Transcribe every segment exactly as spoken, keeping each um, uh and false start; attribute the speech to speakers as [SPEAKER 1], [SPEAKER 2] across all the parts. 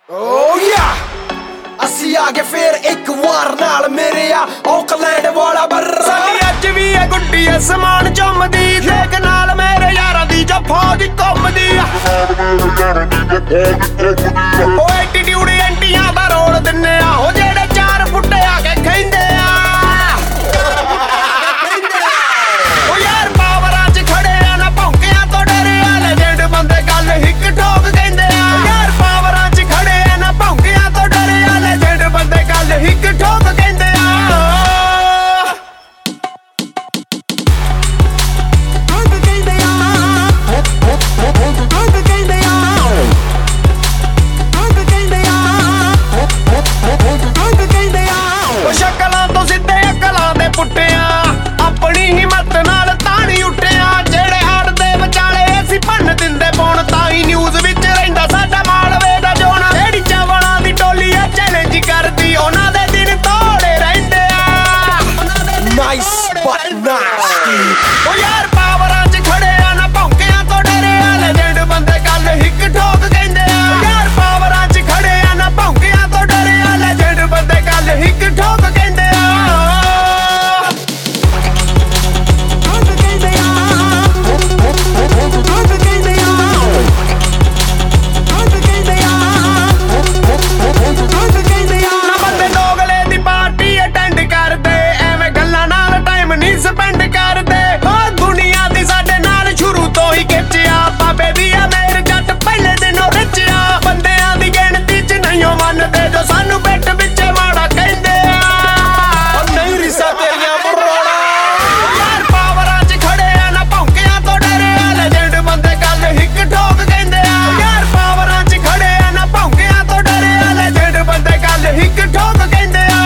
[SPEAKER 1] ਓ ਯਾ ਅਸੀਂ ਆ ਗਏ ਫੇਰ ਇੱਕ ਵਾਰ ਨਾਲ ਮੇਰੇ ਆ ਔਕਲੈਂਡ ਵਾਲਾ ਬਰ
[SPEAKER 2] ਸਾਡੀ ਅੱਜ ਵੀ ਐ ਗੁੱਡੀ ਅਸਮਾਨ ਚੁੰਮਦੀ ਦੇਖ ਨਾਲ ਮੇਰੇ ਯਾਰਾਂ ਦੀ ਜੋ ਫੌਜ ਘੁੰਮਦੀ ਓ ਐਟੀਟਿਊਡ ਐਂਟੀਆਂ ਦਾ ਰੋਲ ਦਿੰਨੇ ਆ ਉਹ ਜਿਹੜੇ ਚਾਰ ਫੁੱਟੇ ਆ ਕੇ ਕਹਿੰਦੇ ਆ ਓ ਯਾਰ ਪਾਵਰਾਂ 'ਚ ਖੜੇ ਆ ਨਾ ਭੌਂਕਿਆਂ ਤੋਂ ਡਰੇ ਆ ਲੈਜੈਂਡ ਬੰਦੇ ਗੱਲ ਹਿੱਕ ਠੋਕ ਕਹਿੰਦੇ ਆ ਯਾਰ ਪਾਵਰਾਂ 'ਚ ਖੜੇ ਆ ਨਾ ਭੌਂਕਿਆਂ ਤੋਂ ਡਰੇ ਆ ਲੈਜੈਂਡ ਬੰਦੇ ਗੱਲ ਹਿੱਕ ਠੋਕ ਕਹਿੰਦੇ ਆ ਸ਼ਕਲਾਂ ਤੋਂ ਸਿੱਧੇ ਅਕਲਾਂ ਦੇ ਪੁੱਟਿਆ ਆਪਣੀ ਹਿੰਮਤ ਨਾਲ ਤਾਣੀ ਉੱਠਿਆ ਜਿਹੜੇ ਹੜ ਦੇ ਵਿਚਾਲੇ ਅਸੀਂ ਭੰਨ ਦਿੰਦੇ ਪੌਣ ਤਾਂ ਹੀ ਨਿਊਜ਼ ਵਿੱਚ ਰਹਿੰਦਾ ਸਾਡਾ ਮਾਲਵੇ ਦਾ ਜੋਣਾ ਜਿਹੜੀ ਚਾਵਲਾਂ ਦੀ ਟੋਲੀ ਆ ਚੈਲੰਜ ਕਰਦੀ ਉਹਨਾਂ ਦੇ ਦਿਨ ਤੋੜੇ ਰਹਿੰਦੇ ਆ
[SPEAKER 1] ਨਾਈਸ ਬਟ ਨਾਸਟੀ
[SPEAKER 2] ਓ ਯਾਰ ਪਾਵਰਾਂ 'ਚ ਖੜੇ ਆ ਨਾ ਭੌਂਕਿਆਂ ਤੋਂ ਡਰੇ ਆ ਲੈਜੈਂਡ ਬੰਦੇ ਗੱਲ ਹਿੱਕ ਠੋਕ ਕਹਿੰਦੇ ਆ ਯਾਰ ਪਾਵਰਾਂ 'ਚ ਖੜੇ ਆ ਨਾ ਭੌਂਕਿਆਂ ਤੋਂ ਡਰੇ ਆ ਲੈਜੈਂਡ ਬੰਦੇ ਗੱਲ ਹਿੱਕ ਠੋਕ ਕਹਿੰਦੇ ਆ ਨਾ ਬੰਦੇ ਦੋਗਲੇ ਦੀ ਪਾਰਟੀ ਅਟੈਂਡ ਕਰਦੇ ਐਵੇਂ ਗੱਲਾਂ ਨਾਲ ਟਾਈਮ ਨਹੀਂ ਸਪੈਂਡ ਕਰਦੇ ਓ ਦੁਨੀਆ ਦੀ ਸਾਡੇ ਨਾਲ ਸ਼ੁਰੂ ਤੋਂ ਹੀ ਖਿੱਚਿਆ ਬਾਬੇ ਦੀ ਆ ਮੇਰ ਜੱਟ ਪਹਿਲੇ ਦਿਨੋਂ ਰਿਚਿਆ ਬੰਦਿਆਂ ਦੀ ਗਿਣਤੀ 'ਚ ਨਹੀਂ ਓ ਮੰਨਦੇ ਜੋ ਸਾਨੂੰ ਪਿੱਠ ਵਿੱਚ ਮਾੜਾ ਕਹਿੰਦੇ ਆ
[SPEAKER 1] ਓ ਨਹੀਂ ਰਿਸਾ ਤੇਰੀਆਂ ਬਰੋੜਾ
[SPEAKER 2] ਯਾਰ ਪਾਵਰਾਂ 'ਚ ਖੜੇ ਆ ਨਾ ਭੌਂਕਿਆਂ ਤੋਂ ਡਰੇ ਆ ਲੈਜੈਂਡ ਬੰਦੇ ਗੱਲ ਹਿੱਕ ਠੋਕ ਕਹਿੰਦੇ ਆ ਯਾਰ ਪਾਵਰਾਂ 'ਚ ਖੜੇ ਆ ਨਾ ਭੌਂਕਿਆਂ ਤੋਂ ਡਰੇ ਆ ਲੈਜੈਂਡ ਬੰਦੇ ਗੱਲ ਹਿੱਕ ਠੋਕ ਕਹਿੰਦੇ ਆ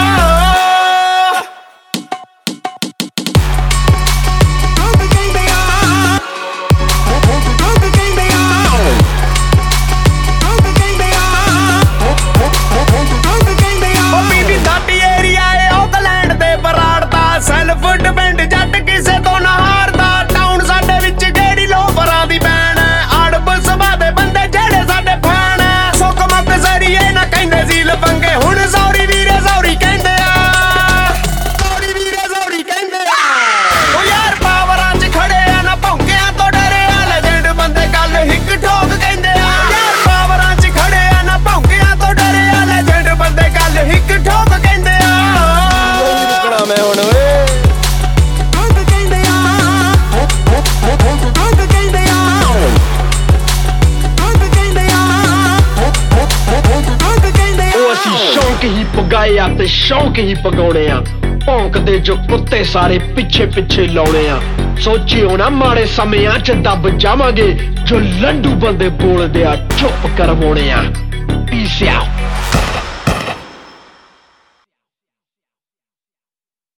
[SPEAKER 2] ਓ ਬੀਬੀ ਸਾਡੀ ਏਰੀਆ ਏ ਔਕਲੈਂਡ ਦੇ ਬਰਾੜ ਦਾ ਸੈਲਫ ਡਿਪੈਂਡ ਜੱਟ ਕਿਸੇ ਤੋਂ ਨਾ ਹਾਰਦਾ ਟਾਊਨ ਸਾਡੇ ਵਿੱਚ ਕਿਹੜੀ ਲੋਫਰਾਂ ਦੀ ਬੈਣ ਆੜਬ ਸਭਾ ਦੇ ਬੰਦੇ ਜਿਹੜੇ ਸਾਡੇ ਫੈਨ ਸੁੱਕ ਮੁੱਕ ਜ਼ਰੀਏ ਨਾ ਕਹਿੰਦੇ ਸੀ ਲਫੰਗੇ ਹੁਣ ਸੌਰੀ ਵੀਰੇ ਸੌਰੀ ਕਹਿੰਦੇ ਆ ਸੌਰੀ ਵੀਰੇ ਸੌਰੀ ਕਹਿੰਦੇ ਆ ਓ ਯਾਰ ਪਾਵਰਾਂ 'ਚ ਖੜੇ ਆ ਨਾ ਭੌਂਕਿਆਂ ਤੋਂ ਡਰੇ ਆ ਲੈਜੈਂਡ ਬੰਦੇ ਗੱਲ ਹਿੱਕ ਠੋਕ ਕਹਿੰਦੇ ਆ ਯਾਰ ਪਾਵਰਾਂ 'ਚ ਖੜੇ ਆ ਨਾ ਭੌਂਕਿਆਂ ਤੋਂ ਡਰੇ ਆ ਲੈਜੈਂਡ ਬੰਦੇ ਗੱਲ ਹਿੱਕ ਠੋਕ ਕਹਿੰਦੇ ਆ
[SPEAKER 1] ਨਹੀਂ ਰੁਕਣਾ ਮੈਂ ਹੁਣ ਓਏ
[SPEAKER 3] ਉਹ ਅਸੀਂ ਸ਼ੌਂਕ ਹੀ ਪਗਾਏ ਆ ਤੇ ਸ਼ੌਂਕ ਹੀ ਪਗਾਉਣੇ ਆ ਭੌਂਕਦੇ ਜੋ ਕੁੱਤੇ ਸਾਰੇ ਪਿੱਛੇ ਪਿੱਛੇ ਲਾਉਣੇ ਆ ਸੋਚਿਓ ਨਾ ਮਾੜੇ ਸਮਿਆਂ 'ਚ ਦੱਬ ਜਾਵਾਂਗੇ ਜੋ ਲੰਡੂ ਬੰਦੇ ਬੋਲਦੇ ਆ ਚੁੱਪ ਕਰਵਾਉਣੇ ਆ